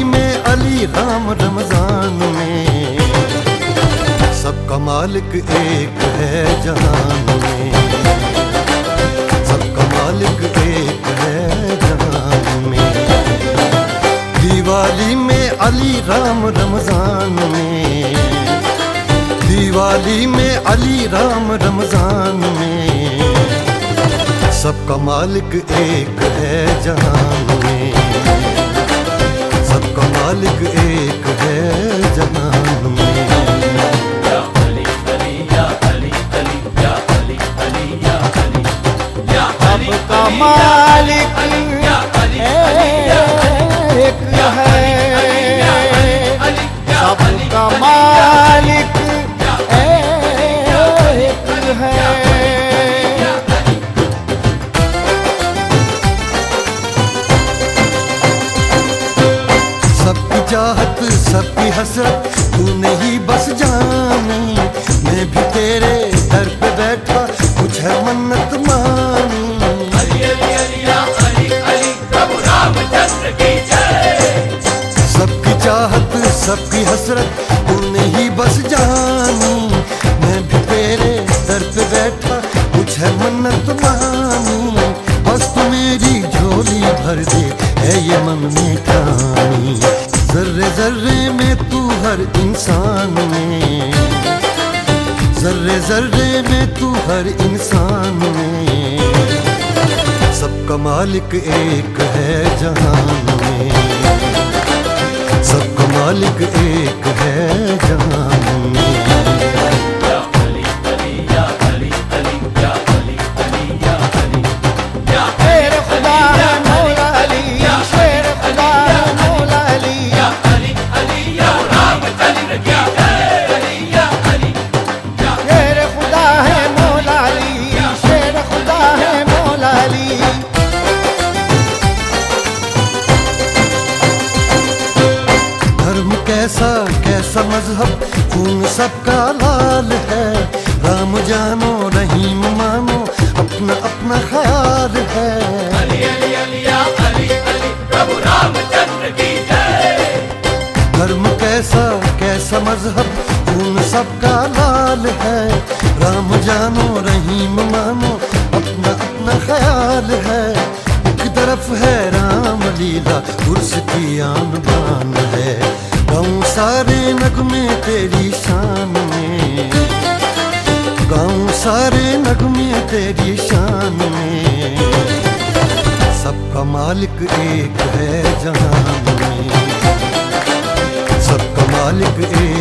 में अली राम रमजान में, सबका मालिक एक है जहान में, सबका मालिक एक है जहान में। दिवाली में अली राम रमजान में, दिवाली में अली राम रमजान में, सबका मालिक एक है जहान में, सबका मालिक एक है जहान में। या अली अली या अली अली या अली अली या अली या अली, सबका मालिक एक है, सबका मालिक एक है। सबकी चाहत सबकी हसरत तूने ही बस जानी, मैं भी तेरे दर पे बैठा कुछ है मन्नत मानी। अली अली अली या अली अली प्रभु रामचंद्र की जय। सबकी चाहत सबकी हसरत तूने ही बस जानी, मैं भी तेरे दर पे बैठा कुछ है मन्नत मानी। बस तू मेरी झोली भर दे है ये मन में ठानी, जर्रे जर्रे में तू हर इंसान में, जर्रे जर्रे में तू हर इंसान में, सबका मालिक एक है जहान में, सबका मालिक एक है जहान में। या अली अली या अली अली या अली अली या अली या शेर खुदा है मौला अली, शेर खुदा है मौला अली, या अली अली या रामचंद्र की जय। अली या अली या शेर खुदा है मौला अली, शेर खुदा है मौला अली। धर्म कैसा कैसा मजहब खून सबका लाल है, राम जानो रहीम मानो अपना अपना ख्याल है। अली अली अली या अली अली प्रभु रामचंद्र की जय। धर्म कैसा कैसा मजहब खून सबका लाल है, राम जानो रहीम मानो अपना अपना ख्याल है। एक तरफ है राम लीला उर्स की आन बान है, गाँव सारे नगमे तेरी शान में, गाँव सारे नगमे तेरी शान में, सबका मालिक एक है जहान में, सबका मालिक एक